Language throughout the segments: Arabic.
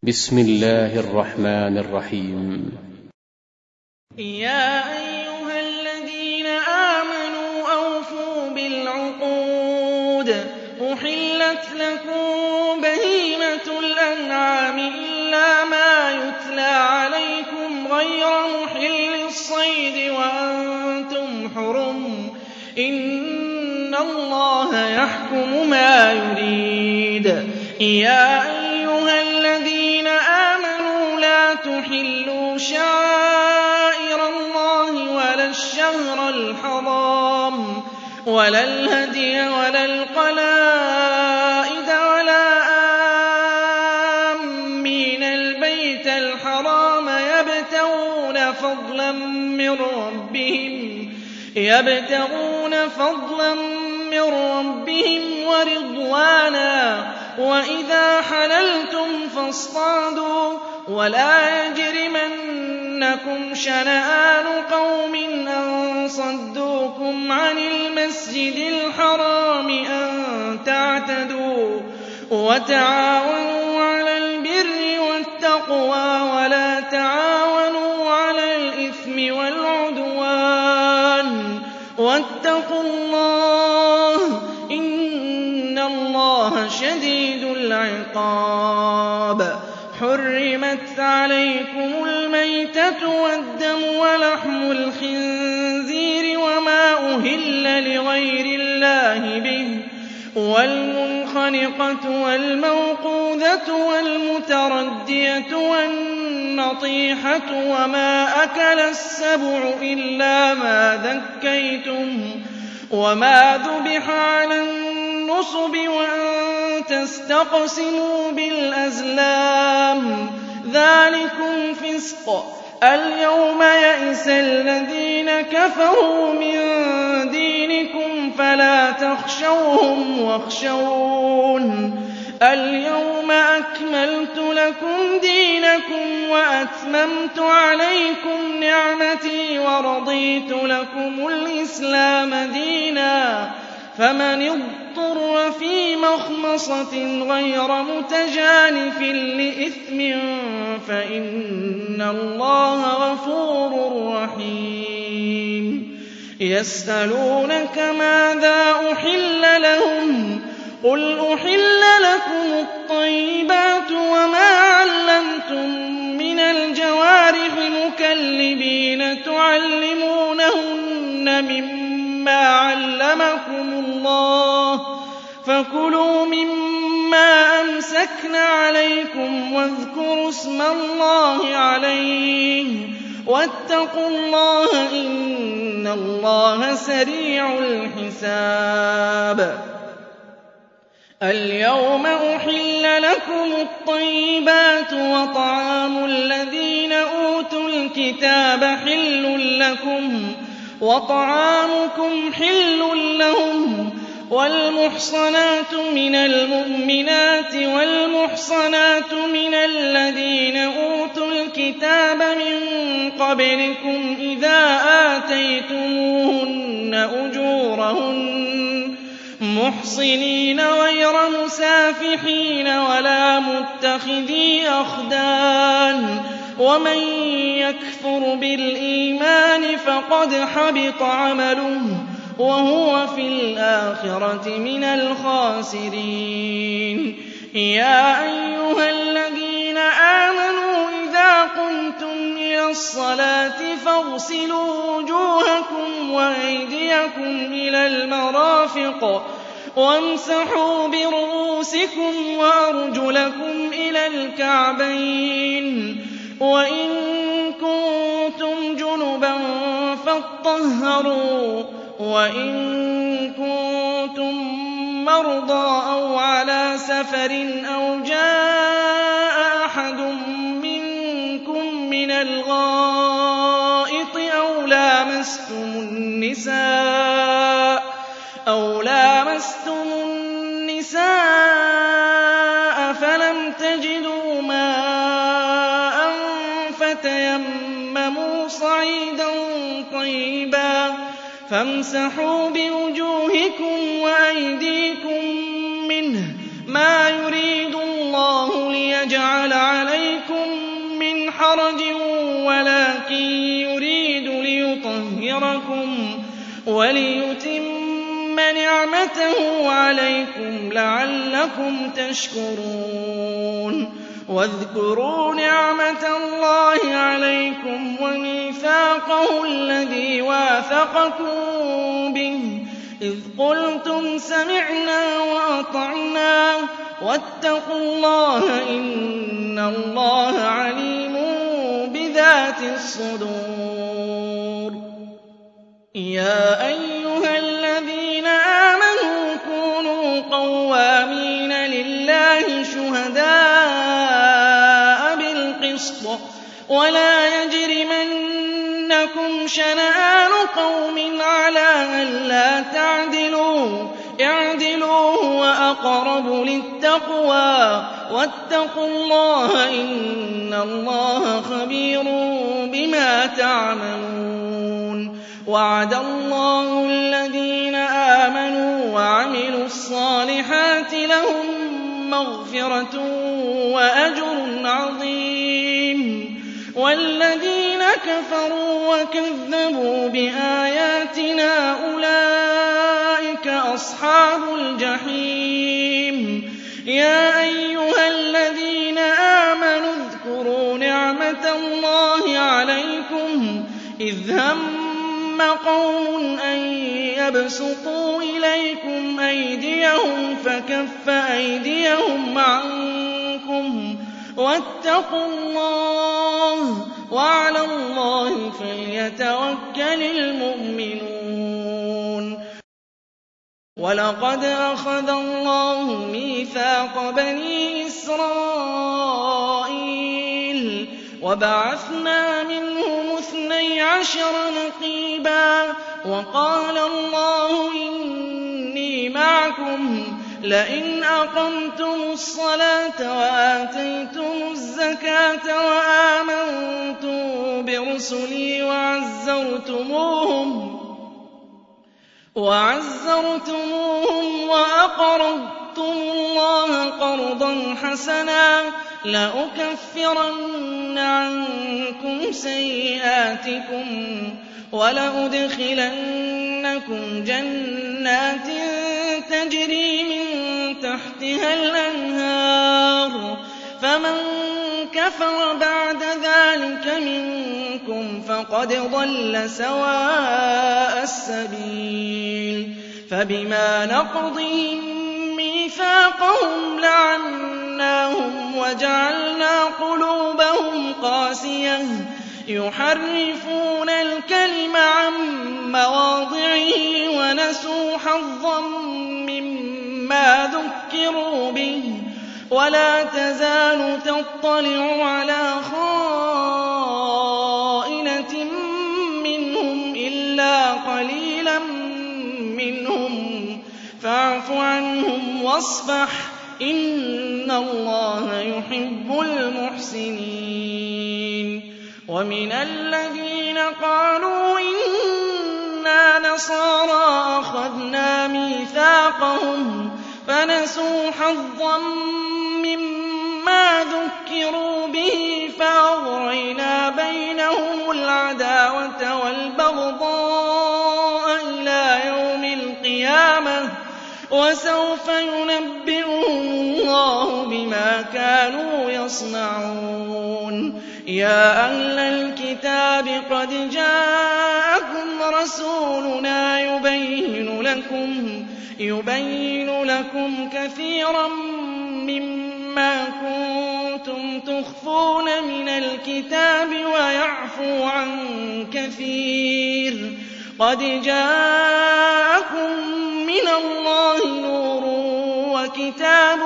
بسم الله الرحمن الرحيم. يا أيها الذين آمنوا أوفوا بالعقود. أحلت لكم بهيمة الأنعام إلا ما يتلى عليكم غير محل الصيد وأنتم حرم. إن الله يحكم ما يريد. يا أيها الذين آمنوا لا تحلوا شعائر الله ولا الشهر الحرام ولا الهدي ولا القلائد ولا آمين البيت الحرام يبتغون فضلا من ربهم ورضوانا. وإذا حللتم فاصطادوا ولا يجرمنكم شنآن قوم أن صدوكم عن المسجد الحرام أن تعتدوا. وتعاونوا على البر والتقوى ولا تعاونوا على الإثم والعدوان. واتقوا الله إن الله شديد العقاب. حرمت عليكم الميتة والدم ولحم الخنزير وما أهل لغير الله به والمنخنقة والموقوذة والمتردية والنطيحة وما أكل السبع إلا ما ذكيتم وما ذبح على النصب وأن تستقسموا بالأزلام ذلكم فسق. اليوم يئس الذين كفروا من دينكم فلا تخشوهم واخشون. اليوم أكملت لكم دينكم وأتممت عليكم نعمتي ورضيت لكم الإسلام دينا. فمن اضطر في مخمصة غير متجانف لإثم فإن الله غفور رحيم. يسألونك ماذا أحل لهم قل أحل لكم الطيبات وما علمتم من الجوارح مكلبين تعلمونهن مما علمكم الله فكلوا مما أمسكن عليكم واذكروا اسم الله عليه واتقوا الله إن الله سريع الحساب. اليوم أحل لكم الطيبات وطعام الذين أوتوا الكتاب حل لكم وطعامكم حل لهم والمحصنات من المؤمنات والمحصنات من الذين أوتوا الكتاب من قبلكم إذا آتيتموهن أجورهن محصنين غير مسافحين ولا متخذي أخدان. ومن يكفر بالإيمان فقد حبط عمله وهو في الآخرة من الخاسرين. يا أيها الذين آمنوا إذا قمتم إلى الصلاة فاغسلوا وجوهكم وأيديكم إلى المرافق وامسحوا برؤوسكم وأرجلكم إلى الكعبين وإن كنتم جنبا فاطهروا وإن كنتم مرضى أو على سفر أو جاء أحد منكم من الغائط أو لامستم النساء فلم تجدوا ماء فتيمموا صعيدا طيبا فامسحوا بوجوهكم وأيديكم منه ما يريد الله ليجعل عليكم حرج ولكن يريد ليطهركم وليتم نعمته عليكم لعلكم تشكرون واذكروا نعمة الله عليكم وميثاقه الذي واثقكم به إذ قلتم سمعنا وأطعنا واتقوا الله إن الله عليم بذات الصدور يا أيها الذين آمنوا كونوا قوامين لله شهداء بالقسط ولا يجرمنكم شنآن قوم على ألا تعدلوا اعدلوا هو أقرب للتقوى واتقوا الله إن الله خبير بما تعملون وعد الله الذين آمنوا وعملوا الصالحات لهم مغفرة وأجر عظيم والذين كفروا وكذبوا بآياتنا أولئك أصحاب الجحيم يا أيها الذين آمنوا اذكروا نعمة الله عليكم إذ هم قوم أن يبسطوا إليكم أيديهم فكف أيديهم عنكم واتقوا الله وعلى الله فليتوكل المؤمنون ولقد أخذ الله ميثاق بني إسرائيل وبعثنا منهم 12 نقيبا وقال الله إني معكم لئن أقمتم الصلاة وآتيتم الزكاة وآمنتم برسلي وعزرتموهم وأقرضتم الله قرضا حسنا لأكفرن عنكم سيئاتكم ولأدخلنكم جنات تجري من تحتها الأنهار فمن كفر بعد ذلك منكم فقد ضل سواء السبيل فبما نقضهم ميثاقهم لعناهم وجعلنا قلوبهم قاسية يحرفون الكلم عن مواضعه ونسوا حظا مما ذكروا به ولا تزال تطلع على خائنة منهم إلا قليلا منهم فاعف عنهم واصفح إن الله يحب المحسنين ومن الذين قالوا إنا نصارى أخذنا ميثاقهم فنسوا حظا مما ذكروا به فأغرينا بينهم العداوة والبغضاء إلى يوم القيامة وسوف ينبئهم الله بما كانوا يصنعون يا أهل الكتاب قد جاءكم رسولنا يبين لكم كثيرا مما كنتم تخفون من الكتاب ويعفو عن كثير قد جاءكم من الله نور وكتاب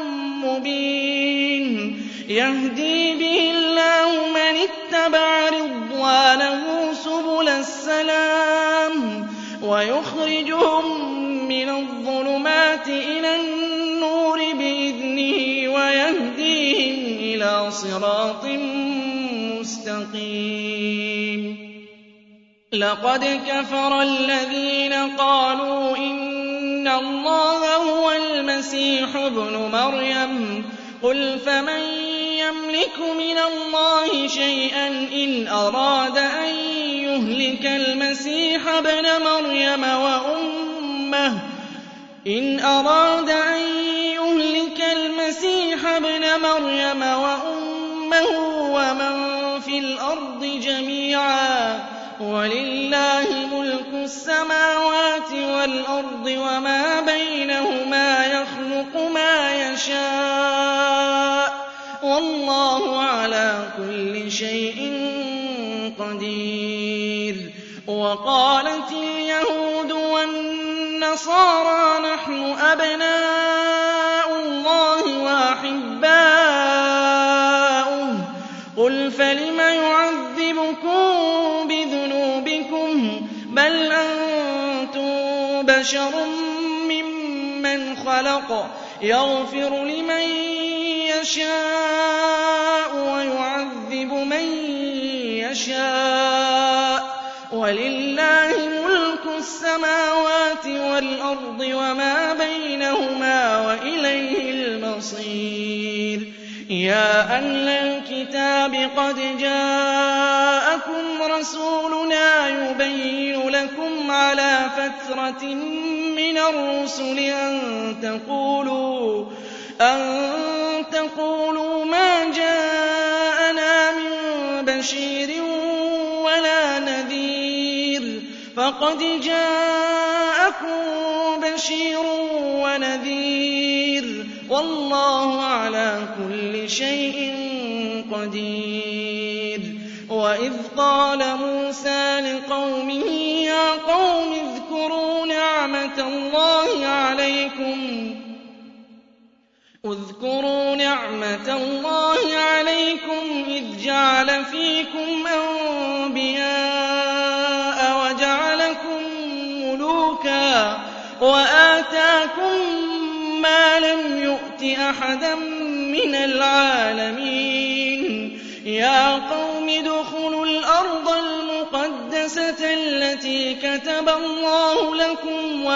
مبين يهدي به الله من اتبع رضوانه سبل السلام ويخرجهم من الظلمات إلى النور بإذنه ويهديهم إلى صراط مستقيم لقد كفر الذين قالوا إن الله هو المسيح ابن مريم قل فمن يملك من الله شيئا إن أراد أن يهلك المسيح ابن مريم وأمه ومن في الأرض جميعا ولله ملك السماوات والأرض وما بينهما يخلق ما يشاء والله على كل شيء قدير. وقالت اليهود والنصارى نحن أبناء الله وأحباؤه قل فلم يعذبكم بذنوبكم بل أنتم بشر ممن خلق يغفر لمن يشاء ويعذب من يشاء ولله ملك السماوات والأرض وما بينهما وإليه المصير. يا أهل الكتاب قد جاءكم رسولنا يبين لكم على فترة من الرسل أن تقولوا ما جاءنا من بشير ولا نذير فقد جاءكم بشير ونذير والله على كل شيء قدير. وإذ قال موسى لقومه يا قوم اذكروا نعمة الله عليكم إذ جعل فيكم أنبياء وجعلكم ملوكا وآتاكم ما لم يؤت أحدا من العالمين. يا قوم ادخلوا الأرض المقدسة التي كتب الله لكم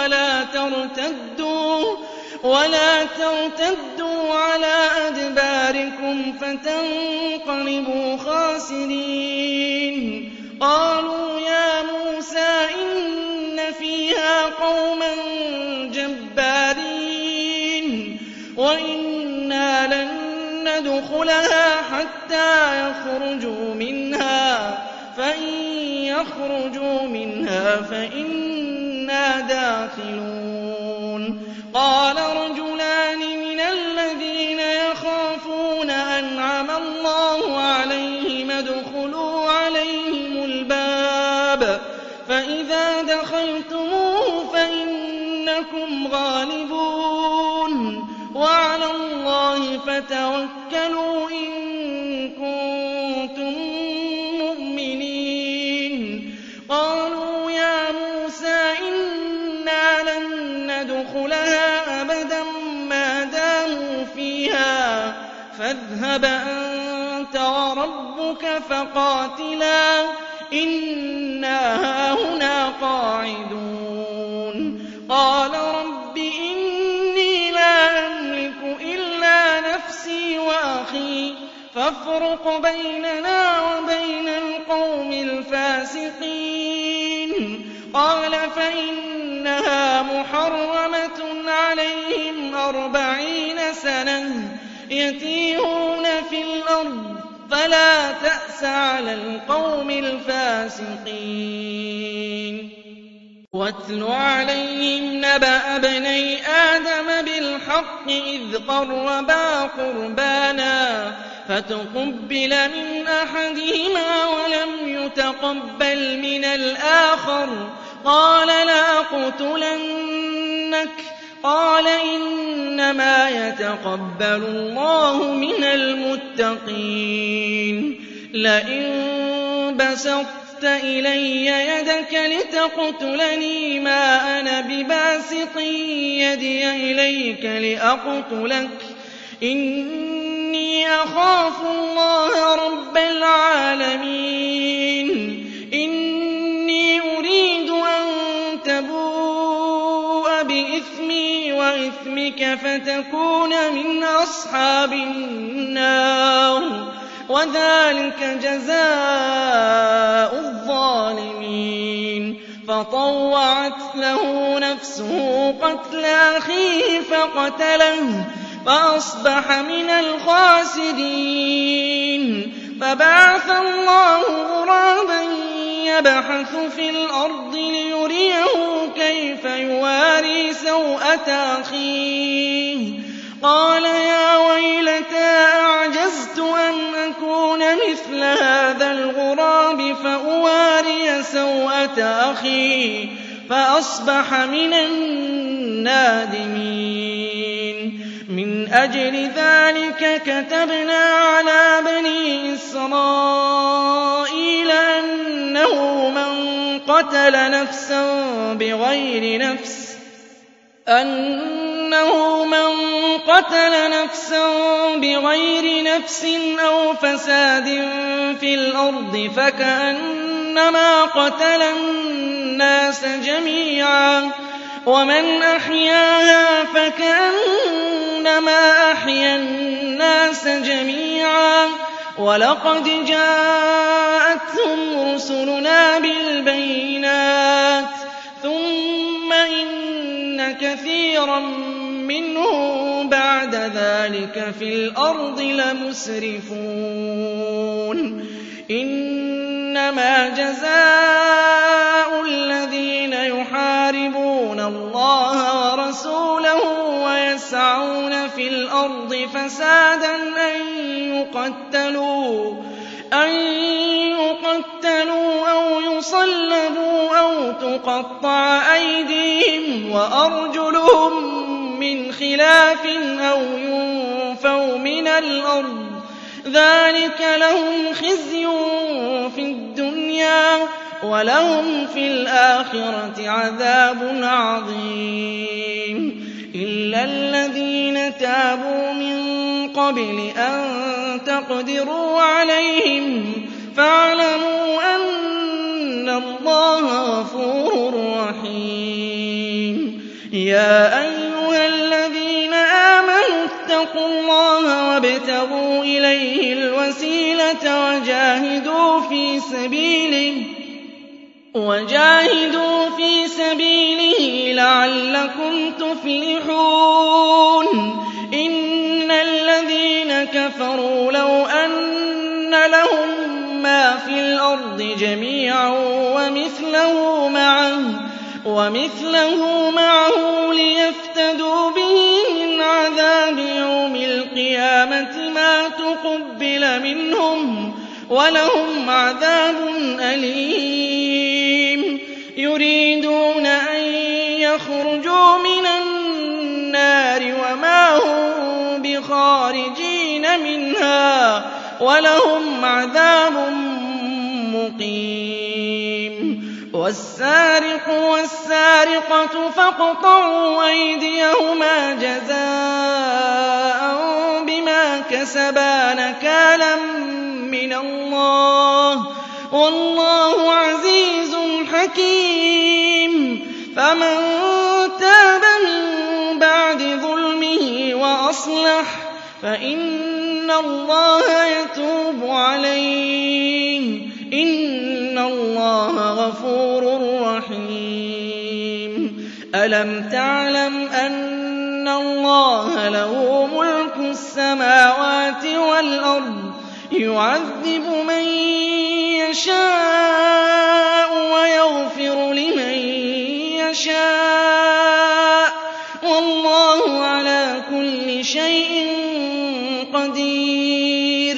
ولا ترتدوا على أدباركم فتنقلبوا خاسرين. قالوا يا موسى إن فيها قوما جبارين وإنا لن ندخلها حتى يخرجوا منها فإن يخرجوا منها فإنا داخلون. قال رجلان من الذين يخافون أنعم الله عليهم ادخلوا عليهم الباب فإذا دخلتموه فإنكم غالبون وعلى الله فتوكلوا إن كنتم مؤمنين. قالوا يا موسى إنا لن ندخلها أبدا ما داموا فيها فاذهب أنت وربك فقاتلا إنا هاهنا قاعدون. قال رب إني لا أملك إلا نفسي وأخي فافرق بيننا وبين القوم الفاسقين. قال فإنها محرمة عليهم 40 سنة يتيهون في الأرض فلا تأس على القوم الفاسقين. واتل عليهم نبأ ابني آدم بالحق إذ قربا قربانا فتقبل من أحدهما ولم يتقبل من الآخر قال لأقتلنك قال إنما يتقبل الله من المتقين. لئن بسطت إلي يدك لتقتلني ما أنا بباسط يدي إليك لأقتلك إني أخاف الله رب العالمين. إني أريد أن تبوء بإثمي وإثمك فتكون من أصحاب النار وَذَٰلِكَ جَزَاءُ الظَّالِمِينَ فَطَوَّعَتْ لَهُ نَفْسُهُ قَتْلَ أَخِيهِ فَقَتَلَهُ فَأَصْبَحَ مِنَ الْخَاسِرِينَ فَبَعَثَ اللَّهُ غُرَابًا يَبْحَثُ فِي الْأَرْضِ لِيُرِيَهُ كَيْفَ يُوَارِي سَوْءَةَ أَخِيهِ قَالَ يَا وَيْلَتَا أَعْجَزْتُ أَنْ أَكُونَ مِثْلَ هَٰذَا الْغُرَابِ فَأُوَارِيَ سَوْءَةَ أَخِي فَأَصْبَحَ مِنَ النَّادِمِينَ مِنْ أَجْلِ ذَٰلِكَ كَتَبْنَا عَلَىٰ بَنِي إِسْرَائِيلَ أَنَّهُ مَن قَتَلَ نَفْسًا بِغَيْرِ نَفْسٍ أَوْ فَسَادٍ فِي الْأَرْضِ فَكَأَنَّمَا قَتَلَ النَّاسَ جَمِيعًا وَمَنْ أَحْيَاهَا فَكَأَنَّمَا أَحْيَا النَّاسَ جَمِيعًا وَلَقَدْ جَاءَتْهُمْ رُسُلُنَا بِالْبَيِّنَاتِ ثُمَّ إِنَّ كَثِيرًا مِّنْهُم بَعْدَ ذَٰلِكَ فِي الْأَرْضِ لَمُسْرِفُونَ إِنَّمَا جَزَاءُ الَّذِينَ يُحَارِبُونَ اللَّهَ وَرَسُولَهُ وَيَسْعَوْنَ فِي الْأَرْضِ فَسَادًا أَن يُقَتَّلُوا أَوْ يُصَلَّبُوا أَوْ تُقَطَّعَ أَيْدِيهِمْ وَأَرْجُلُهُم مِّنْ خِلَافٍ أَوْ يُنفَوْا مِنَ الْأَرْضِ ذَٰلِكَ لَهُمْ خِزْيٌ فِي الدُّنْيَا وَلَهُمْ فِي الْآخِرَةِ عَذَابٌ عَظِيمٌ إِلَّا الَّذِينَ تَابُوا مِن قَبْلِ أَن تَقْدِرُوا عَلَيْهِمْ فَاعْلَمُوا أَنَّ اللَّهَ غَفُورٌ رَّحِيمٌ يَا أَيُّهَا الَّذِينَ آمَنُوا اتَّقُوا اللَّهَ وَابْتَغُوا إِلَيْهِ الْوَسِيلَةَ وَجَاهِدُوا فِي سَبِيلِهِ لَعَلَّكُمْ تُفْلِحُونَ إِنَّ الَّذِينَ كَفَرُوا لَوْ أَنَّ لَهُم مَّا فِي الْأَرْضِ جَمِيعًا وَمِثْلَهُ مَعَهُ لِيَفْتَدُوا بِهِ مِنْ عَذَابِ يَوْمِ الْقِيَامَةِ مَا تُقُبِّلَ مِنْهُمْ وَلَهُمْ عَذَابٌ أَلِيمٌ يُرِيدُونَ أَن يَخْرُجُوا مِنَ النَّارِ وَمَا هُم بِخَارِجِينَ مِنْهَا وَلَهُمْ عَذَابٌ مُّقِيمٌ وَالسَّارِقُ وَالسَّارِقَةُ فَاقْطَعُوا أَيْدِيَهُمَا جَزَاءً بِمَا كَسَبَا نَكَالًا مِّنَ اللَّهِ ۗ وَاللَّهُ عَزِيزٌ حَكِيمٌ فَمَن تَابَ مِن بَعْدِ ظُلْمِهِ وَأَصْلَحَ فَإِنَّ اللَّهَ يَتُوبُ عَلَيْهِ ۗ إِنَّ اللَّهَ غَفُورٌ رَّحِيمٌ أَلَمْ تَعْلَمْ أَنَّ اللَّهَ لَهُ مُلْكُ السَّمَاوَاتِ وَالْأَرْضِ يُعَذِّبُ مَن يَشَاءُ وَيَغْفِرُ لِمَن يَشَاءُ ۗ وَاللَّهُ عَلَىٰ كُلِّ شَيْءٍ قَدِيرٌ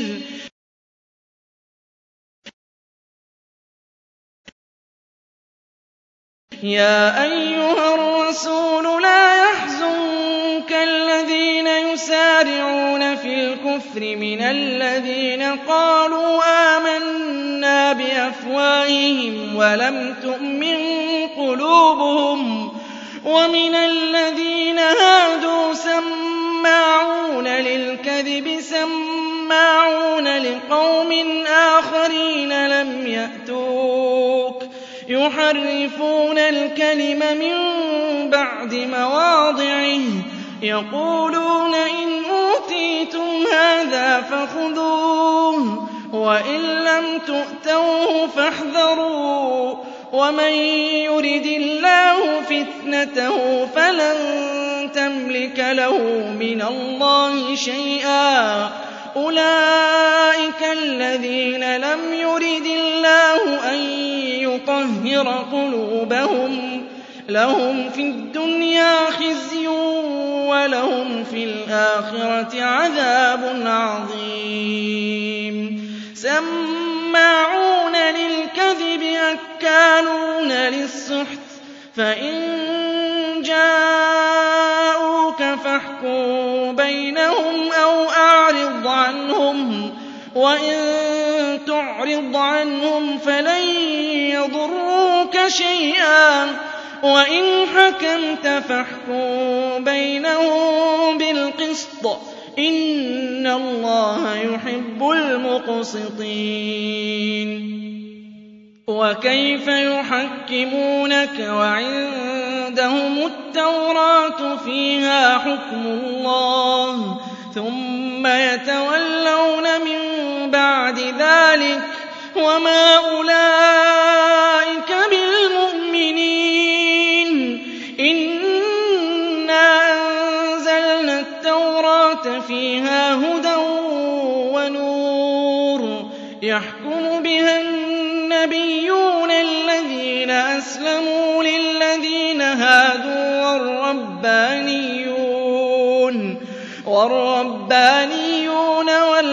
يَا أَيُّهَا الرَّسُولُ لَا يَحْزُنكَ الَّذِينَ يُسَارِعُونَ فِي الْكُفْرِ مِنَ الَّذِينَ قَالُوا آمَنَّا بِأَفْوَاهِهِمْ وَلَمْ تُؤْمِن قُلُوبُهُمْ وَمِنَ الَّذِينَ هَادُوا سَمَّاعُونَ لِلْكَذِبِ سَمَّاعُونَ لِقَوْمٍ آخَرِينَ لَمْ يَأْتُوكَ يُحَرِّفُونَ الْكَلِمَ مِن بَعْدِ مَوَاضِعِهِ يَقُولُونَ إِنْ أُوتِيتُمْ هَٰذَا فَخُذُوهُ اللَّهُ وَإِن لَّمْ تُؤْتَوْهُ فَاحْذَرُوا وَمَن يُرِدِ اللَّهُ فِتْنَتَهُ فَلَن تَمْلِكَ لَهُ مِنَ اللَّهِ شَيْئًا أُولَٰئِكَ الَّذِينَ لَمْ يُرِدِ اللَّهُ أَن يُطَهِّرَ قُلُوبَهُمْ لَهُمْ فِي الدُّنْيَا خِزْيٌ وَلَهُمْ فِي الْآخِرَةِ عَذَابٌ عَظِيمٌ سَمَّاعُونَ لِلْكَذِبِ أَكَّالُونَ لِلسُّحْتِ فَإِن جَاءُوكَ فَاحْكُم بَيْنَهُمْ أَوْ أَعْرِضْ عَنْهُمْ وَإِن تُعْرِضْ عَنْهُمْ فَلَن يَضُرُّوكَ شَيْئًا وَإِنْ حَكَمْتَ فَاحْكُم بَيْنَهُم بِالْقِسْطِ ۚ إِنَّ اللَّهَ يُحِبُّ الْمُقْسِطِينَ وَكَيْفَ يُحَكِّمُونَكَ وَعِندَهُمُ التَّوْرَاةُ فِيهَا حُكْمُ اللَّهِ ثُمَّ يَتَوَلَّوْنَ مِن بَعْدِ ذَٰلِكَ وَمَا أُولَٰئِكَ بِالْمُؤْمِنِينَ إِنَّا أَنزَلْنَا التَّوْرَاةَ فِيهَا هُدًى وَنُورٌ يَحْكُمُ بِهَا النَّبِيُّونَ الَّذِينَ أَسْلَمُوا لِلَّذِينَ هَادُوا وَالرَّبَّانِيُّونَ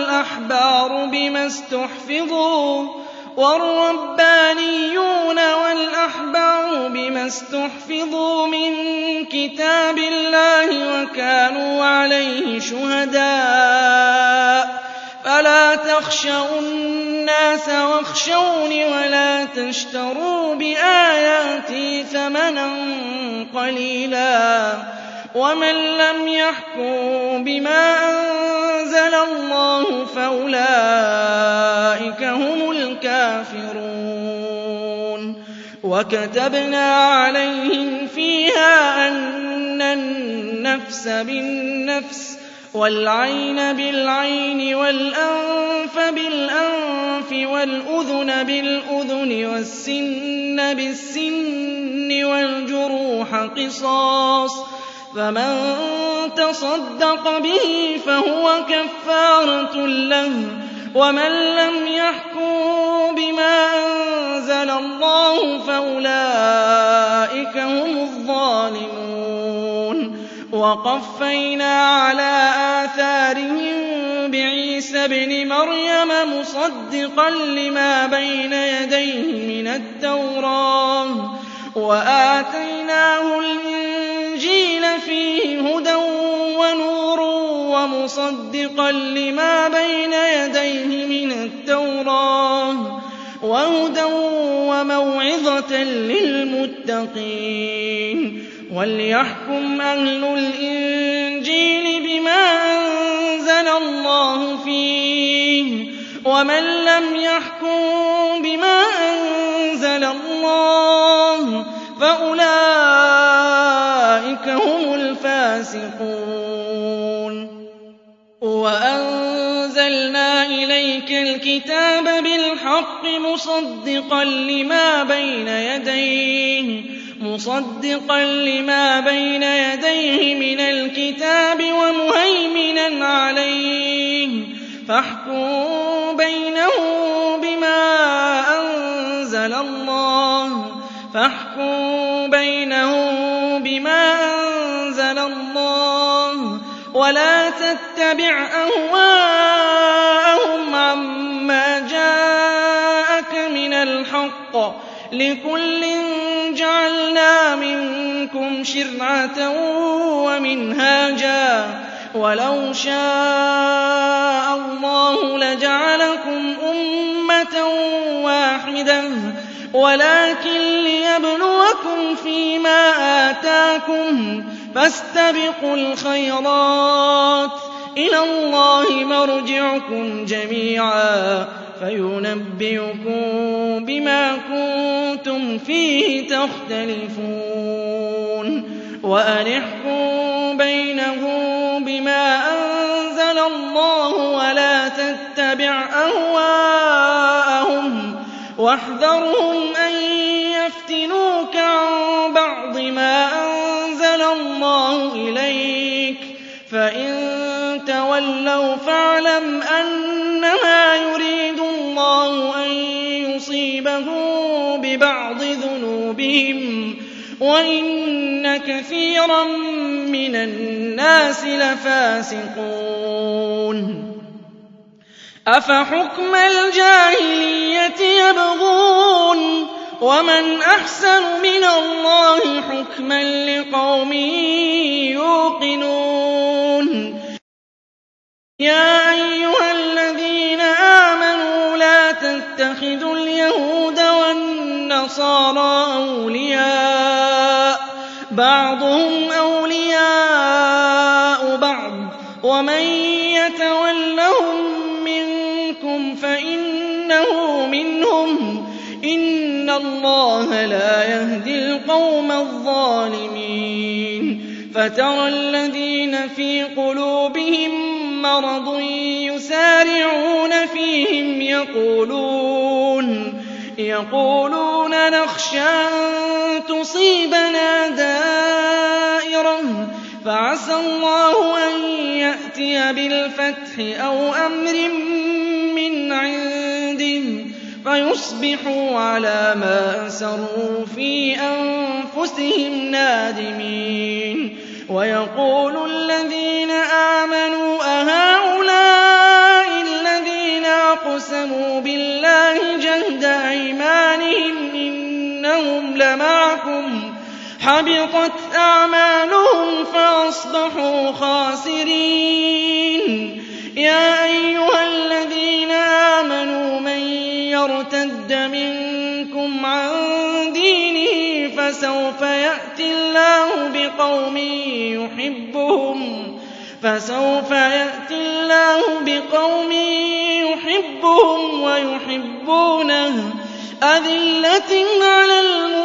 وَالْأَحْبَارُ بِمَا اسْتُحْفِظُوا مِن كِتَابِ اللَّهِ وَكَانُوا عَلَيْهِ شُهَدَاءَ فَلَا تَخْشَوُا النَّاسَ وَاخْشَوْنِ وَلَا تَشْتَرُوا بِآيَاتِي ثَمَنًا قَلِيلًا وَمَن لَّمْ يَحْكُم بِمَا أَنزَلَ اللَّهُ فَأُولَٰئِكَ هُمُ الْكَافِرُونَ وَكَتَبْنَا عَلَيْهِمْ فِيهَا أَنَّ النَّفْسَ بِالنَّفْسِ وَالْعَيْنَ بِالْعَيْنِ وَالْأَنفَ بِالْأَنفِ وَالْأُذُنَ بِالْأُذُنِ وَالسِّنَّ بِالسِّنِّ وَالْجُرُوحَ قِصَاصٌ فَمَن تَصَدَّقَ بِهِ فَهُوَ كَفَّارَةٌ لَّهُ وَمَن لَّمْ يَحْكُم بِمَا أَنزَلَ اللَّهُ فَأُولَٰئِكَ هُمُ الظَّالِمُونَ وَقَفَّيْنَا عَلَىٰ آثَارِهِم بِعِيسَى ابْنِ مَرْيَمَ مُصَدِّقًا لِّمَا بَيْنَ يَدَيْهِ مِنَ التَّوْرَاةِ وَآتَيْنَاهُ الْإِنجِيلَ فِيهِ هُدًى وَنُورٌ وَمُصَدِّقًا لِّمَا بَيْنَ يَدَيْهِ مِنَ التَّوْرَاةِ وَهُدًى وَمَوْعِظَةً لِّلْمُتَّقِينَ وَلْيَحْكُمْ أَهْلُ الْإِنجِيلِ بِمَا أَنزَلَ اللَّهُ فِيهِ وَمَن لَّمْ يَحْكُم بِمَا أَنزَلَ اللَّهُ فَأُولَٰئِكَ هُمُ الْفَاسِقُونَ وَأَنزَلْنَا إِلَيْكَ الْكِتَابَ بِالْحَقِّ مُصَدِّقًا لِّمَا بَيْنَ يَدَيْهِ مِنَ الْكِتَابِ وَمُهَيْمِنًا عَلَيْهِ فَاحْكُم بَيْنَهُم بِمَا أَنزَلَ اللَّهُ وَلَا تَتَّبِعْ أَهْوَاءَهُمْ عَمَّا جَاءَكَ مِنَ الْحَقِّ ۚ لِكُلٍّ جَعَلْنَا مِنكُمْ شِرْعَةً وَمِنْهَاجًا ۚ وَلَوْ شَاءَ اللَّهُ لَجَعَلَكُمْ أُمَّةً وَاحِدَةً وَلَٰكِن لِّيَبْلُوَكُمْ فِيمَا آتَاكُمْ ۖ فَاسْتَبِقُوا الْخَيْرَاتِ ۚ إِلَى اللَّهِ مَرْجِعُكُمْ جَمِيعًا فَيُنَبِّئُكُم بِمَا كُنتُمْ فِيهِ تَخْتَلِفُونَ وَأَنِ احْكُم بَيْنَهُم بِمَا أَنزَلَ اللَّهُ وَلَا تَتَّبِعْ أهواءهم واحذرهم أن يفتنوك عن بعض ما أنزل الله إليك فإن تولوا فاعلم أنما يريد الله أن يصيبهم ببعض ذنوبهم وإن كثيرا من الناس لفاسقون أفحكم الجاهلية يبغون ومن أحسن من الله حكما لقوم يوقنون يا أيها الذين آمنوا لا تتخذوا اليهود والنصارى أولياء بعضهم أولياء بعض ومن يتولهم منكم فإنه منهم إن الله لا يهدي القوم الظالمين فترى الذين في قلوبهم مرض يسارعون فيهم يقولون نخشى أن تصيبنا دائرة فعسى الله أن يأتي بالفتح أو أمر من عنده فيصبحوا على ما أسروا في أنفسهم نادمين ويقول الذين آمنوا أهؤلاء الذين أقسموا بالله جهد أيمانهم إنهم لمعكم حبطت أعمالهم فأصبحوا خاسرين يا أيها الذين آمنوا من يرتد منكم عن دينه فسوف يأتي الله بقوم يحبهم ويحبونه أذلة على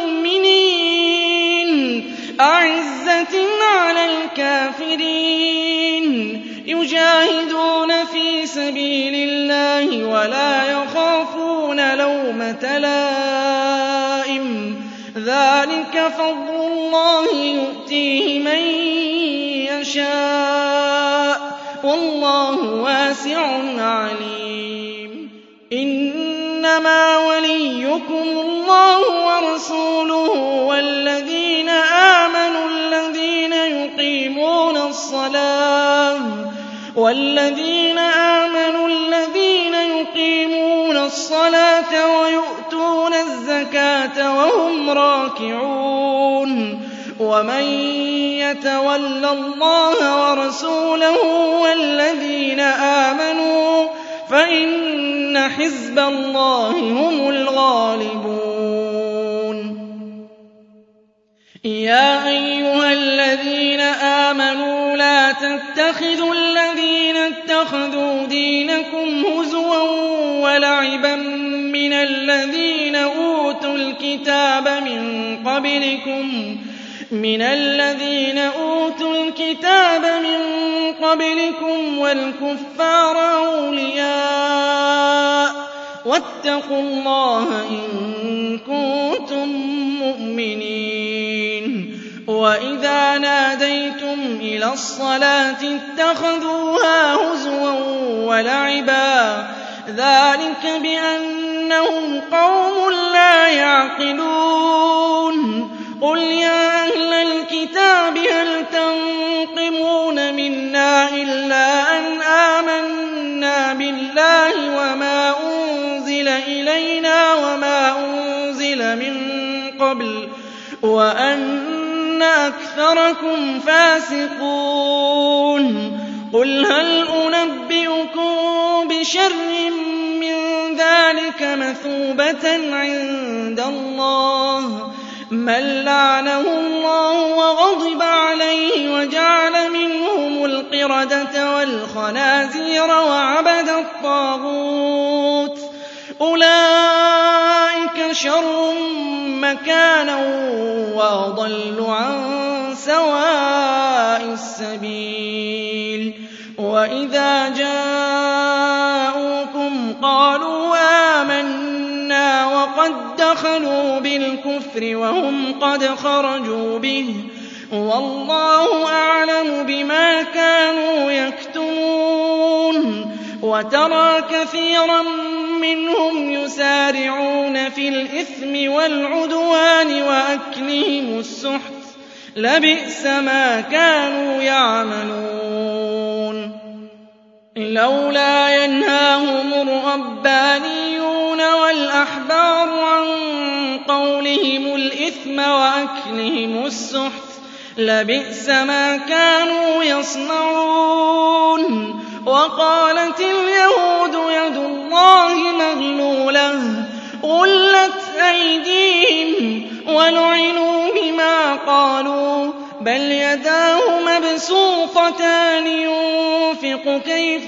المؤمنين أعزة على الكافرين يجاهدون في سبيل الله ولا يخافون لومة لائم ذلك فضل الله يؤتيه من يشاء والله واسع عليم إنما وليكم الله ورسوله والذين آمنوا الذين يقيمون الصلاة ويؤتون الزكاة وهم راكعون ومن يتول الله ورسوله والذين آمنوا فإن حزب الله هم الغالبون يا أيها الذين آمنوا لا تتخذوا الذين اتخذوا دينكم هزوا ولعبا من الذين أوتوا الكتاب من قبلكم والكفار أولياء واتقوا الله إن كنتم مؤمنين وإذا ناديتم إلى الصلاة اتخذوها هزوا ولعبا ذلك بأنهم قوم لا يعقلون قل يا أهل الكتاب هل تنقمون منا إلا أن آمنا بالله وما أنزل إلينا وما أنزل من قبل وأن أكثركم فاسقون قل هل أنبئكم بشر من ذلك مثوبة عند الله من لعنه الله وغضب عليه وجعل منهم القردة والخنازير وعبد الطاغوت أولئك شر مكانا وأضل عن سواء السبيل وإذا جاءوكم قالوا آمنا وقد دخلوا بالكفر وهم قد خرجوا به والله أعلم بما كانوا يكتمون وترى كثيرا منهم يسارعون في الإثم والعدوان وأكلهم السحت لبئس ما كانوا يعملون لولا ينهاهم الربانيون والأحبار عن قولهم الإثم وأكلهم السحت لبئس ما كانوا يصنعون وقالت اليهود يد الله مغلولة غلت أيديهم ولعنوا بما قالوا بل يداه مبسوطتان ينفق كيف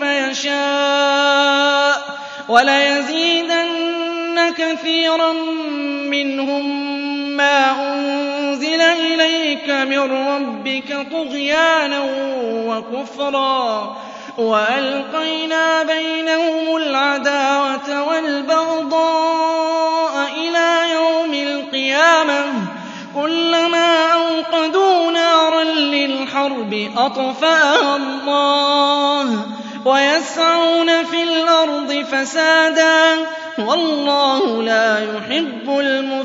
يشاء وليزيدن كثيرا منهم ما أنزل إليك من ربك طغيانا وكفرا وألقينا بينهم العداوة والبغضاء إلى يوم القيامة كلما أوقدوا نارا للحرب أطفأها الله ويسعون في الأرض فسادا والله لا يحب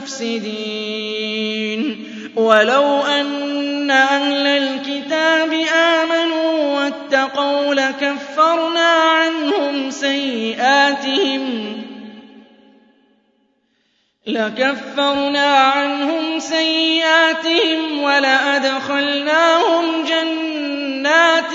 المفسدين ولو أن أهل الكتاب آمنوا واتقوا لكفرنا عنهم سيئاتهم ولأدخلناهم جنات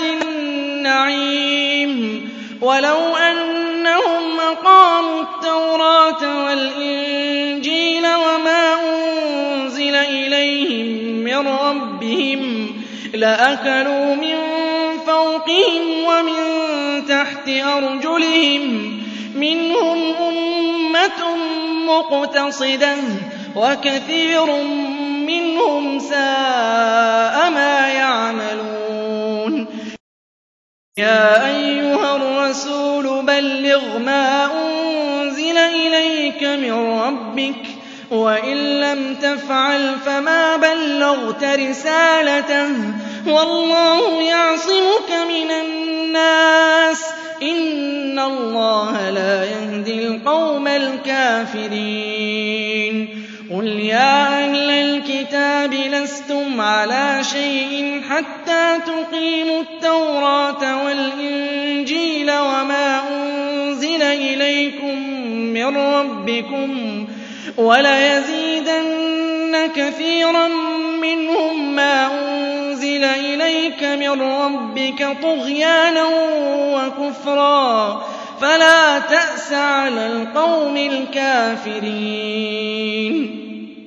النعيم ولو أنهم أقاموا التوراة والإنجيل وما أنزل إليهم من ربهم لأكلوا من فوقهم ومن تحت أرجلهم منهم أمة مقتصدة وكثير منهم ساء ما يعملون يا أيها الرسول بلغ ما أنزل إليك من ربك وإن لم تفعل فما بلغت رسالته والله يعصمك من الناس إن الله لا يهدي القوم الكافرين قل يا أهل الكتاب لستم على شيء حتى تقيموا التوراة والإنجيل وما أنزل إليكم من ربكم وليزيدن كثيرا منهم ما أنزل إليك من ربك طغيانا وكفرا فلا تأس على القوم الكافرين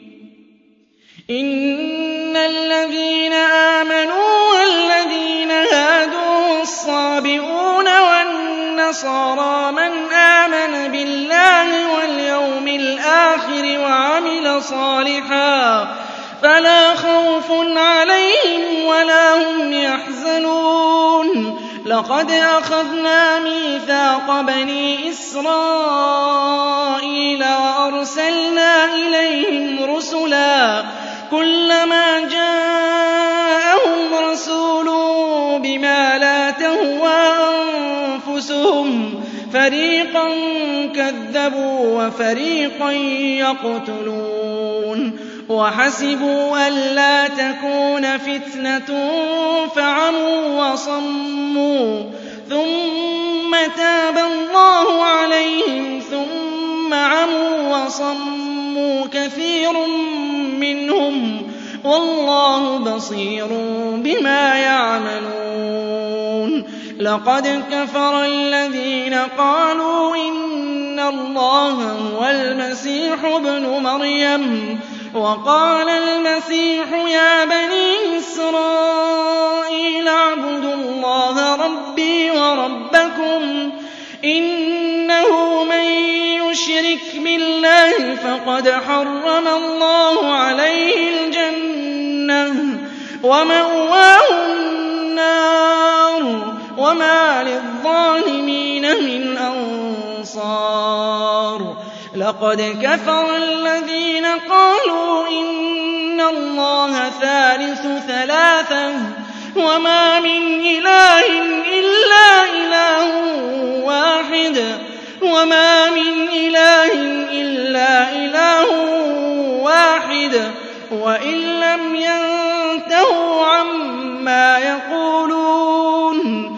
إن الذين آمنوا والذين هادوا والصابئون والنصارى من آمن بالله واليوم الآخر وعمل صالحا فلا خوف عليهم ولا هم يحزنون لقد أخذنا ميثاق بني إسرائيل وأرسلنا إليهم رسلا كلما جاءهم رسول بما لا تهوى أنفسهم فريقا كذبوا وفريقا يقتلون وحسبوا ألا تكون فتنة فعموا وصموا ثم تاب الله عليهم ثم عموا وصموا كثير منهم والله بصير بما يعملون لقد كفر الذين قالوا إن الله هو المسيح ابن مريم وقال المسيح يا بني إسرائيل اعبدوا الله ربي وربكم إنه من يشرك بالله فقد حرم الله عليه الجنة ومأواه النار وما للظالمين من أنصار لقد كفر الذين قالوا إن الله ثالث ثلاثة وما من إله إلا إله واحد وإن لم ينتهوا عما يقولون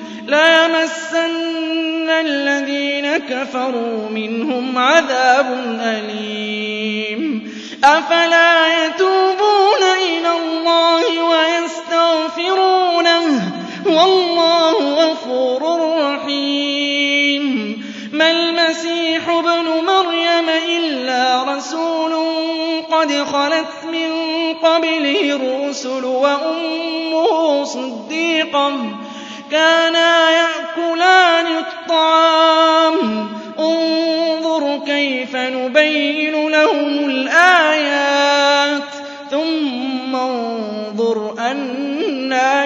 ليمسن الذين كفروا منهم عذاب أليم أفلا يتوبون إلى الله ويستغفرونه والله غفور رحيم ما المسيح ابن مريم إلا رسول قد خلت من قبله الرسل وأمه صديقة كانا يأكلان الطعام انظر كيف نبين لهم الآيات ثم انظر أنى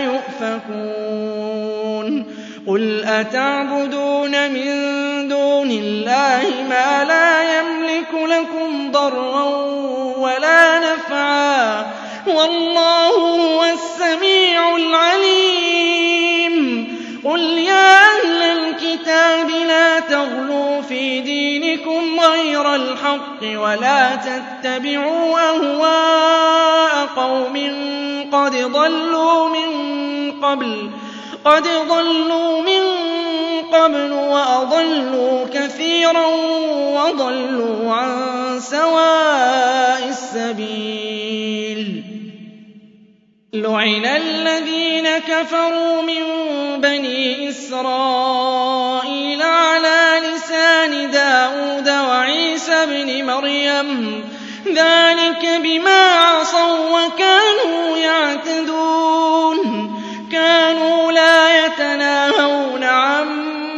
يؤفكون قل أتعبدون من دون الله ما لا يملك لكم ضرا ولا نفعا والله هو السميع العليم قل يا أهل الكتاب لا تغلوا في دينكم غير الحق ولا تتبعوا أهواء قوم قد ضلوا من قبل وأضلوا كثيرا وضلوا عن سواء السبيل لعن الذين كفروا من بني إسرائيل على لسان داود وعيسى بن مريم ذلك بما عصوا وكانوا يعتدون كانوا لا يتناهون عن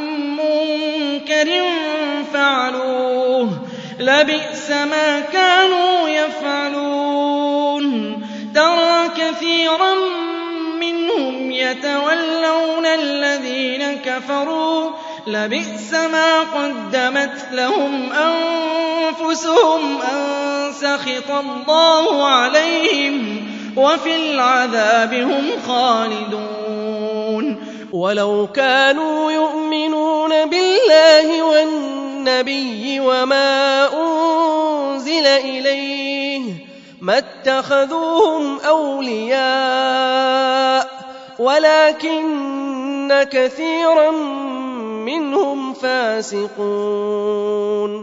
منكر فعلوه لبئس ما كانوا يفعلون ترى كثيرا منهم يتولون الذين كفروا لبئس ما قدمت لهم أنفسهم أن سخط الله عليهم وفي العذاب هم خالدون ولو كانوا يؤمنون بالله والنبي وما أنزل إليه ما اتخذوهم أولياء ولكن كثيرا منهم فاسقون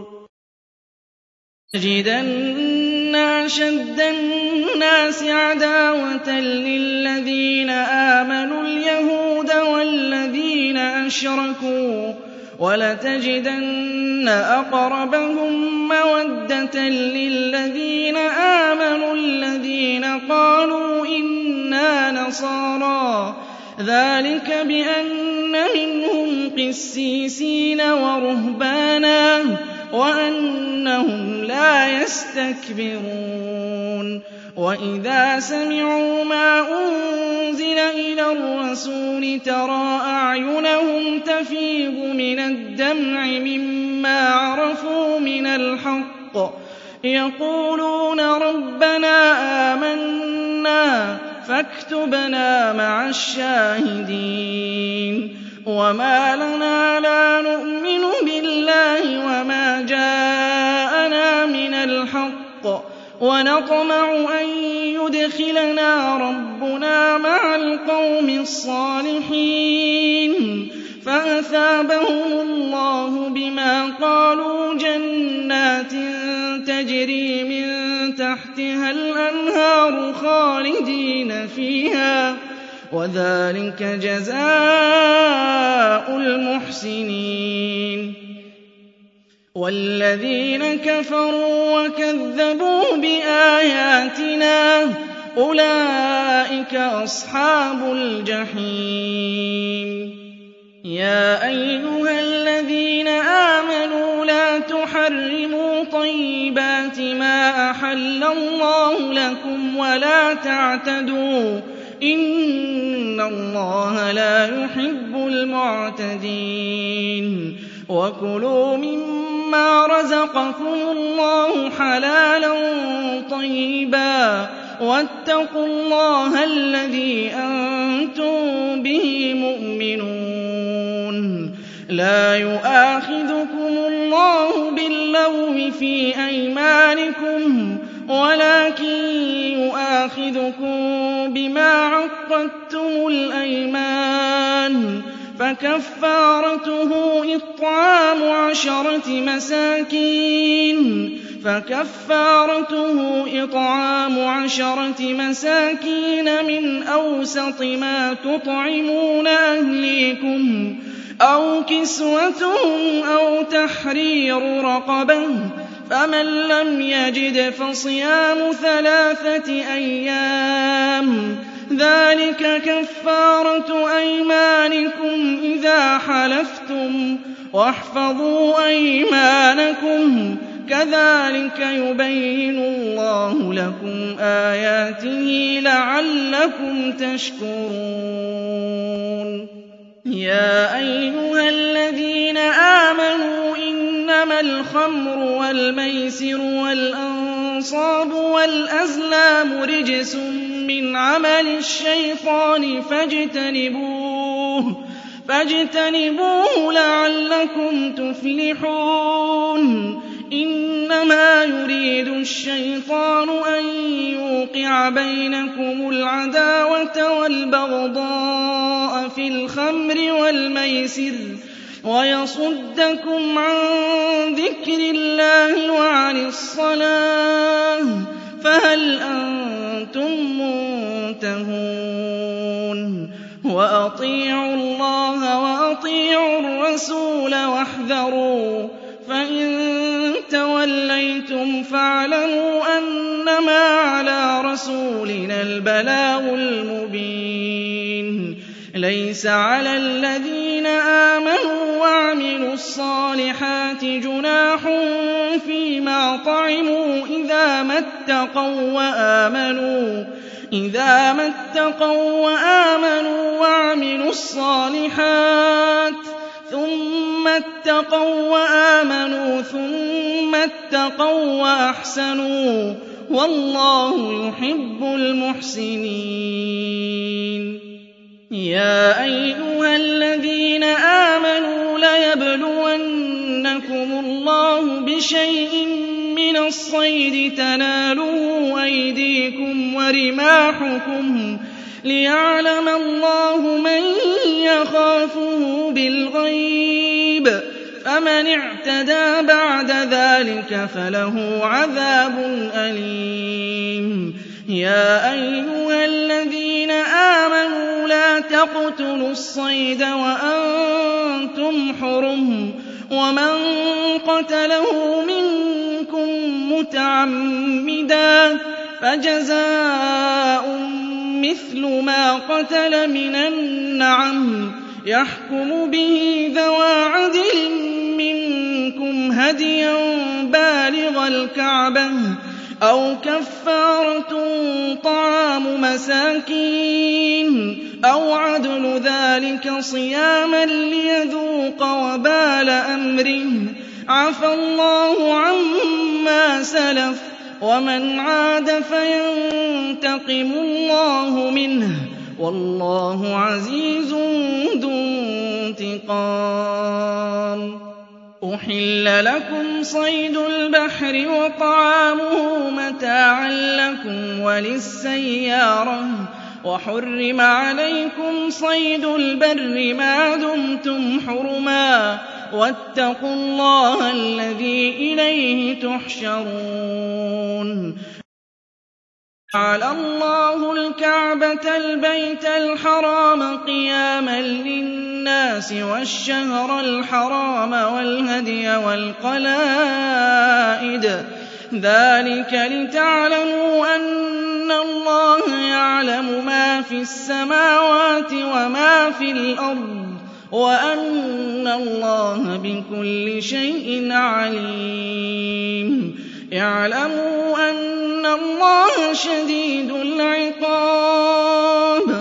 تجدن أشد الناس عداوة للذين آمنوا اليهود والذين أشركوا ولتجدن أقربهم مودة للذين آمنوا الذين قالوا إنا نصارى ذلك بأن منهم قسيسين ورهبانا وأنهم لا يستكبرون وإذا سمعوا ما أنزل إلى الرسول ترى أعينهم تفيض من الدمع مما عرفوا من الحق يقولون ربنا آمنا فاكتبنا مع الشاهدين وما لنا لا نؤمن بالله وما جاءنا من الحق ونطمع أن يدخلنا ربنا مع القوم الصالحين فأثابهم الله بما قالوا جنات تجري من تحتها الأنهار خالدين فيها وذلك جزاء المحسنين والذين كفروا وكذبوا بآياتنا أولئك أصحاب الجحيم يا أيها الذين آمنوا لا تحرموا طيبات ما أحل الله لكم ولا تعتدوا إِنَّ اللَّهَ لَا يُحِبُّ الْمُعْتَدِينَ وَكُلُوا مِمَّا رَزَقَكُمُ اللَّهُ حَلَالًا طَيِّبًا وَاتَّقُوا اللَّهَ الَّذِي أَنتُم بِهِ مُؤْمِنُونَ لَا يُؤَاخِذُكُمُ اللَّهُ بِاللَّغْوِ فِي أَيْمَانِكُمْ وَلَٰكِن يُؤَاخِذُكُم بِمَا عَقَّدتُّمُ الْأَيْمَانَ فكفارته إطعام 10 مساكين من أوسط ما تطعمون أهليكم أو كسوتهم أو تحرير رقبة فمن لم يجد فصيام 3 أيام ذلك كفارة أيمانكم إذا حلفتم واحفظوا أيمانكم كذلك يبين الله لكم آياته لعلكم تشكرون يا أيها الذين آمنوا إنما الخمر والميسر والأنصاب والأزلام رجس من عمل الشيطان فاجتنبوه لعلكم تفلحون إنما يريد الشيطان أن يوقع بينكم العداوة والبغضاء في الخمر والميسر ويصدكم عن ذكر الله وعن الصلاة فهل أنتم منتهون وأطيعوا الله وأطيعوا الرسول واحذروا فإن توليتم فاعلموا أنما على رسولنا البلاغ المبين ليس على الذين آمنوا وعملوا الصالحات جناح فيما طعموا إذا ما اتقوا وآمنوا وعملوا الصالحات ثم اتقوا وأحسنوا والله يحب المحسنين يا أيها الذين آمنوا ليبلونكم الله بشيء من الصيد تناله أيديكم ورماحكم ليعلم الله من يخافه بالغيب فمن اعتدى بعد ذلك فله عذاب أليم يا أيها الذين آمنوا لا تقتلوا الصيد وأنتم حرم ومن قتله منكم متعمدا فجزاء مثل ما قتل من النعم يحكم به ذوى عدل منكم هديا بالغ الكعبة أو كفارة طعام مساكين أو عدل ذلك صياما ليذوق وبال أمره عفى الله عما سلف ومن عاد فينتقم الله منه والله عزيز ذو انتقام أحل لكم صيد البحر وطعامه متاعا لكم وللسيارة وحرم عليكم صيد البر ما دمتم حرما واتقوا الله الذي إليه تحشرون جعل الله الكعبة البيت الحرام قياما للناس والشهر الحرام والهدي والقلائد ذلك لتعلموا أن الله يعلم ما في السماوات وما في الأرض وأن الله بكل شيء عليم اعلموا أن الله شديد العقاب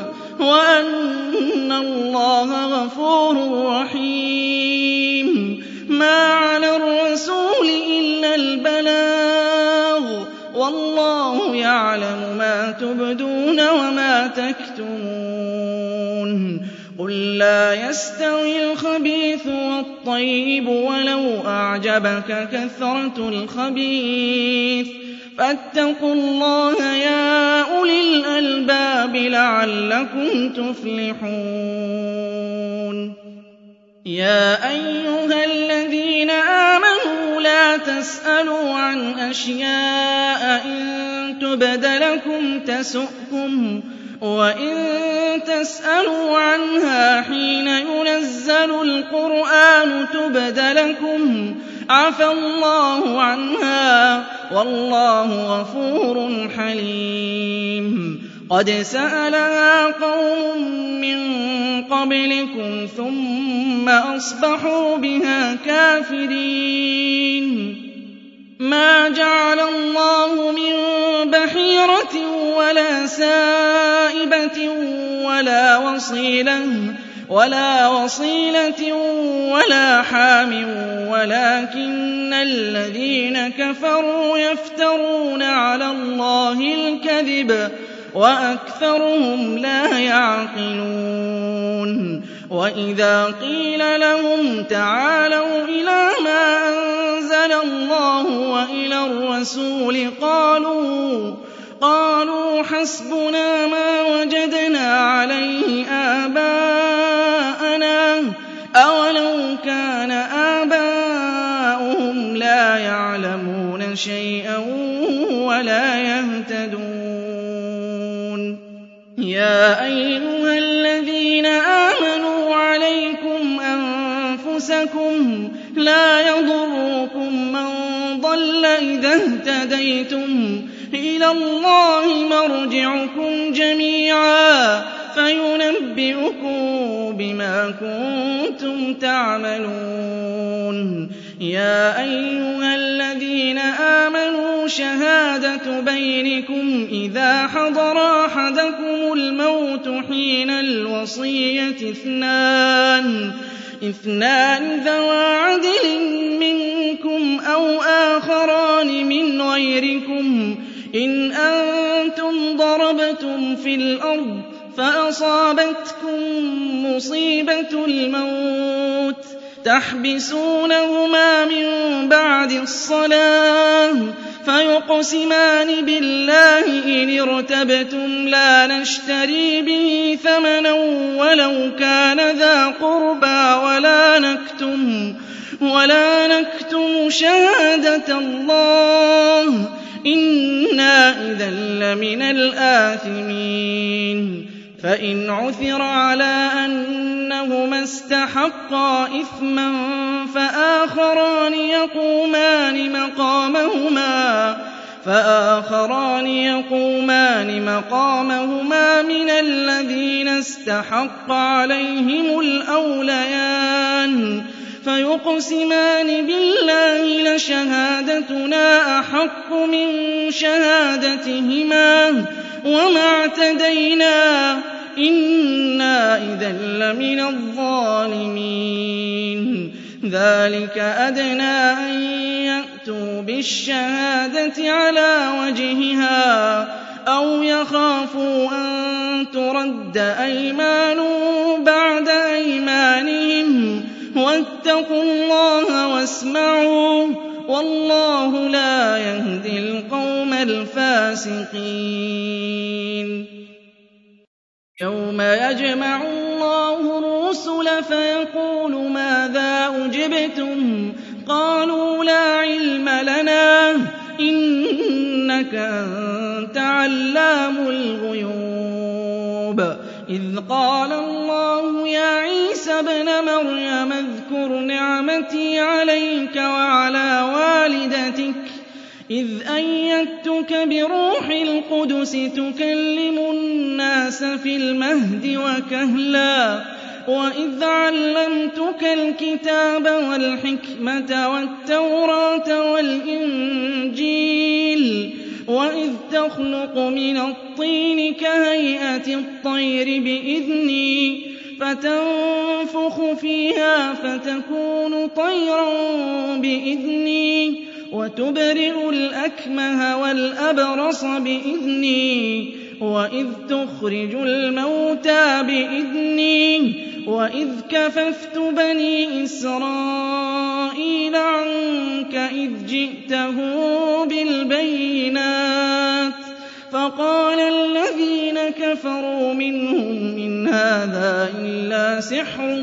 وَأَنَّ اللَّهَ غَفُورٌ رَّحِيمٌ مَا عَلَى الرَّسُولِ إِلَّا الْبَلَاغُ ۗ وَاللَّهُ يَعْلَمُ مَا تُبْدُونَ وَمَا تَكْتُمُونَ قُل لَّا يَسْتَوِي الْخَبِيثُ وَالطَّيِّبُ وَلَوْ أَعْجَبَكَ كَثْرَةُ الْخَبِيثِ ۚ فَاتَّقُوا اللَّهَ يَا أُولِي الْأَلْبَابِ لَعَلَّكُمْ تُفْلِحُونَ يَا أَيُّهَا الَّذِينَ آمَنُوا لَا تَسْأَلُوا عَنْ أَشْيَاءَ إِن تُبْدَ لَكُمْ تَسُؤْكُمْ وَإِن تَسْأَلُوا عَنْهَا حِينَ يُنَزَّلُ الْقُرْآنُ تُبْدَ لَكُمْ عَفَا اللَّهُ عَنْهَا ۗ وَاللَّهُ غَفُورٌ حَلِيمٌ قَدْ سَأَلَهَا قَوْمٌ مِّن قَبْلِكُمْ ثُمَّ أَصْبَحُوا بِهَا كَافِرِينَ مَا جَعَلَ اللَّهُ مِن بَحِيرَةٍ وَلَا سَائِبَةٍ وَلَا وَصِيلَةٍ وَلَا حَامٍ وَلَٰكِنَّ الَّذِينَ كَفَرُوا يَفْتَرُونَ عَلَى اللَّهِ الْكَذِبَ وَأَكْثَرُهُمْ لَا يَعْقِلُونَ وَإِذَا قِيلَ لَهُمْ تَعَالَوْا إِلَىٰ مَا أَنزَلَ اللَّهُ وَإِلَى الرَّسُولِ قَالُوا حَسْبُنَا مَا وَجَدْنَا عَلَيْهِ آبَاءَنَا ۚ أَوَلَوْ كَانَ آبَاؤُهُمْ لَا يَعْلَمُونَ شَيْئًا وَلَا يَهْتَدُونَ يَا أَيُّهَا الَّذِينَ آمَنُوا عَلَيْكُمْ أَنفُسَكُمْ لَا يَضُرُّكُم مَّن ضَلَّ إِذَا اهْتَدَيْتُمْ ۚ إِلَى اللَّهِ مَرْجِعُكُمْ جَمِيعًا فَيُنَبِّئُكُم بِمَا كُنتُمْ تَعْمَلُونَ يَا أَيُّهَا الَّذِينَ آمَنُوا شَهَادَةُ بَيْنِكُمْ إِذَا حَضَرَ أَحَدَكُمُ الْمَوْتُ حِينَ الْوَصِيَّةِ اثْنَانِ ذَوَا عَدْلٍ مِّنكُمْ أَوْ آخَرَانِ مِنْ غَيْرِكُمْ إِنْ أَنتُمْ ضَرَبْتُمْ فِي الْأَرْضِ فَأَصَابَتْكُم مُّصِيبَةُ الْمَوْتِ تَحْبِسُونَهُمَا مِن بَعْدِ الصَّلَاةِ فَيُقْسِمَانِ بِاللَّهِ إِنِ ارْتَبْتُمْ لَا نَشْتَرِي بِهِ ثَمَنًا وَلَوْ كَانَ ذَا قُرْبَىٰ وَلَا نَكْتُمُ شَهَادَةَ اللَّهِ ۚ إِنَّا إِذًا لَّمِنَ الْآثِمِينَ فَإِنْ عُثِرَ عَلَىٰ أَنَّهُمَا اسْتَحَقَّا إِثْمًا فَآخَرَانِ يَقُومَانِ مَقَامَهُمَا مِنَ الَّذِينَ اسْتَحَقَّ عَلَيْهِمُ الْأَوْلَيَانِ فَيُقْسِمَانِ بِاللَّهِ لَشَهَادَتُنَا أَحَقُّ مِن شَهَادَتِهِمَا وَمَا اعْتَدَيْنَا إِنَّا إِذًا لَّمِنَ الظَّالِمِينَ ذَٰلِكَ أَدْنَىٰ أَن يَأْتُوا بِالشَّهَادَةِ عَلَىٰ وَجْهِهَا أَوْ يَخَافُوا أَن تُرَدَّ أَيْمَانٌ بَعْدَ أَيْمَانِهِمْ ۗ وَاتَّقُوا اللَّهَ وَاسْمَعُوا ۗ وَاللَّهُ لَا يَهْدِي الْقَوْمَ الْفَاسِقِينَ يَوْمَ يَجْمَعُ اللَّهُ الرُّسُلَ فَيَقُولُ مَاذَا أُجِبْتُمْ ۖ قَالُوا لَا عِلْمَ لَنَا ۖ إِنَّكَ أَنتَ عَلَّامُ الْغُيُوبِ إِذْ قَالَ اللَّهُ يَا عِيسَى ابْنَ مَرْيَمَ اذْكُرْ نِعْمَتِي عَلَيْكَ وَعَلَىٰ وَالِدَتِكَ إِذْ أَيَّدتُّكَ بِرُوحِ الْقُدُسِ تُكَلِّمُ النَّاسَ فِي الْمَهْدِ وَكَهْلًا وَإِذْ عَلَّمْتُكَ الْكِتَابَ وَالْحِكْمَةَ وَالتَّوْرَاةَ وَالْإِنجِيلَ وَإِذْ وتخلق من الطين كهيئة الطير بإذني فتنفخ فيها فتكون طيرا بإذني وتبرئ الأكمه والأبرص بإذني وإذ تخرج الموتى بإذني وإذ كففت بني إسرائيل عنك إذ جئتهم بالبينات فقال الذين كفروا منهم إن هذا إلا سحر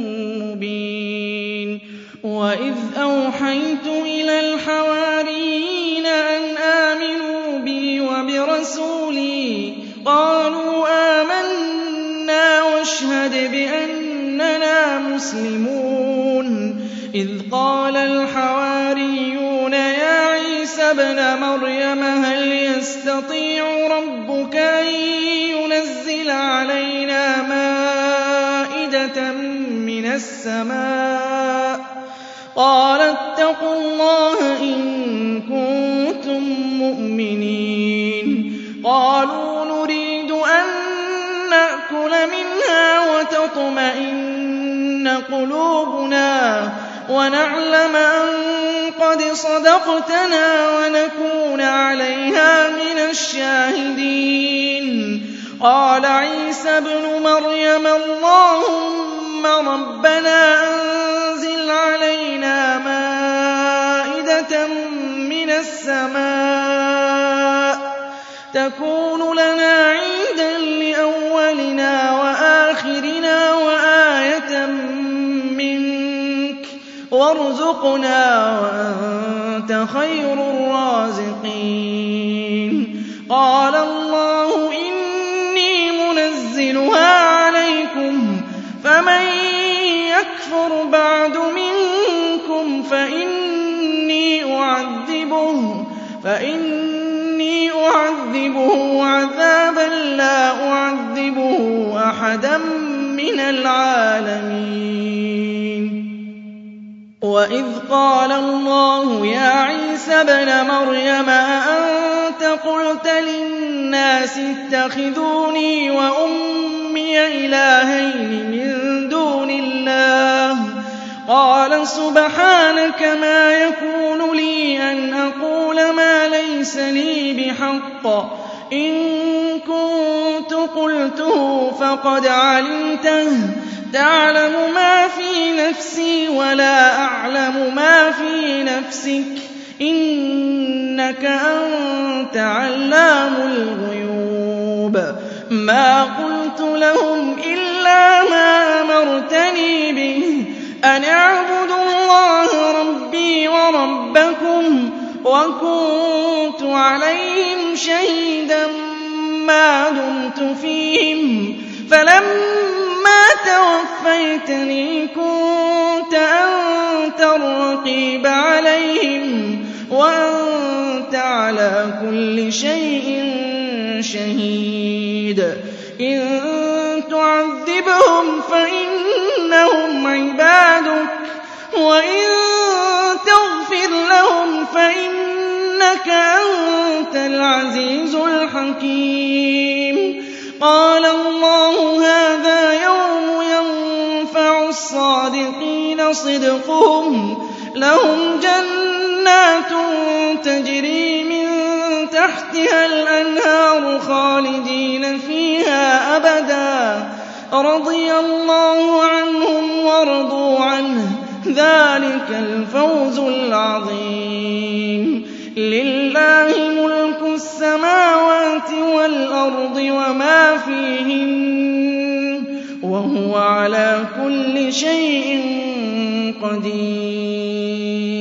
مبين وإذ أوحيت إلى الحواريين أن آمنوا بي وبرسولي قالوا آمنا واشهد بأننا مسلمون إذ قال الحواريون يا عيسى ابن مريم هل يستطيع ربك أن ينزل علينا مائدة من السماء قال اتقوا الله إن كنتم مؤمنين قالوا نريد أن نأكل منها وتطمئن قلوبنا ونعلم أن قد صدقتنا ونكون عليها من الشاهدين قال عيسى ابن مريم اللهم ربنا أنزل علينا مائدة من السماء تكون لنا عيدا لأولنا وآخرنا وآية منك وارزقنا وأنت خير الرازقين قال الله إني منزلها عليكم فمن يكفر بعد منكم فإني أعذبه عذابا لا أعذبه أحدا من العالمين وإذ قال الله يا عيسى ابن مريم أأنت قلت للناس اتخذوني وأمي إلهين من دون الله قال سبحانك ما يكون لي أن أقول ما ليس لي بحق إن كنت قلته فقد علمته تعلم ما في نفسي ولا أعلم ما في نفسك إنك أنت علام الغيوب ما قلت لهم إلا ما أمرتني به أن اعبدوا الله ربي وربكم وكنت عليهم شهيدا ما دمت فيهم فلما توفيتني كنت أنت الرقيب عليهم وأنت على كل شيء شهيد إن تعذبهم فإنهم عبادك وإن تغفر لهم فإنك أنت العزيز الحكيم قال الله هذا يوم ينفع الصادقين صدقهم لهم جنات تجري من تحتها الأنهار خالدين فيها أبدا رضي الله عنهم ورضوا عنه ذلك الفوز العظيم لله ملك السماوات والأرض وما فيهن وهو على كل شيء قدير